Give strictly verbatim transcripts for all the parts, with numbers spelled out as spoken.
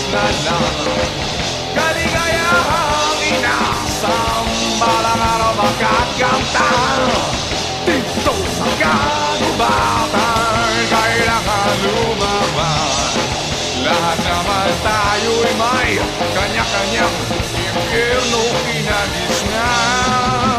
na lang. Kaligayahang inasam, balang araw makakamtan. Dito sa kagubatan, kailangan lumaban. Lahat naman tayo'y may kanya-kanyang impyerno kinagisnan.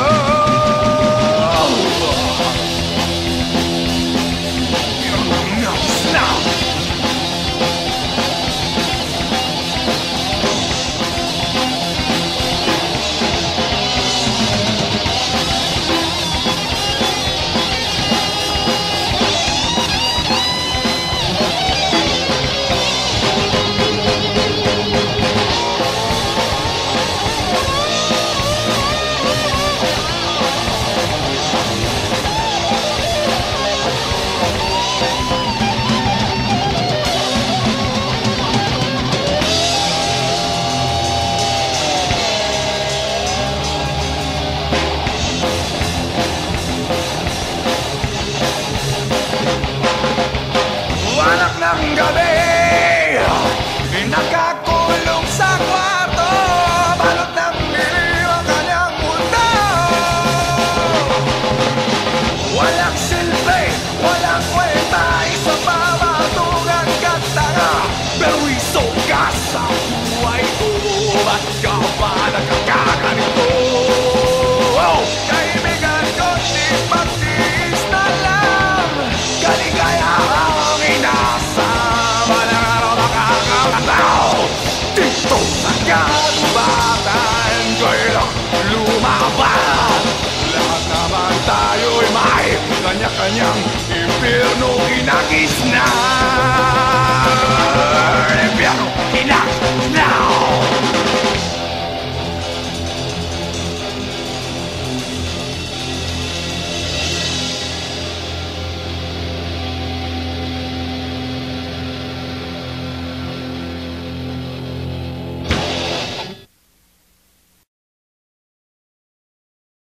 Ng gabi, nakakulong sa kwarto, balot ng dilim ang kanyang mundo. Walang silbi, walang kwenta, isa pa matugang katanga. Perwiso ka sa buhay ko, ba't ka ba nagkakaganito? Oh, kaibigan ko, di pagtiis na lang. Kaligayahang inasa, dito sa kagubatan, kailang lumaban. Lahat naman tayo'y may kanya-kanyang impyerno kinagisnan.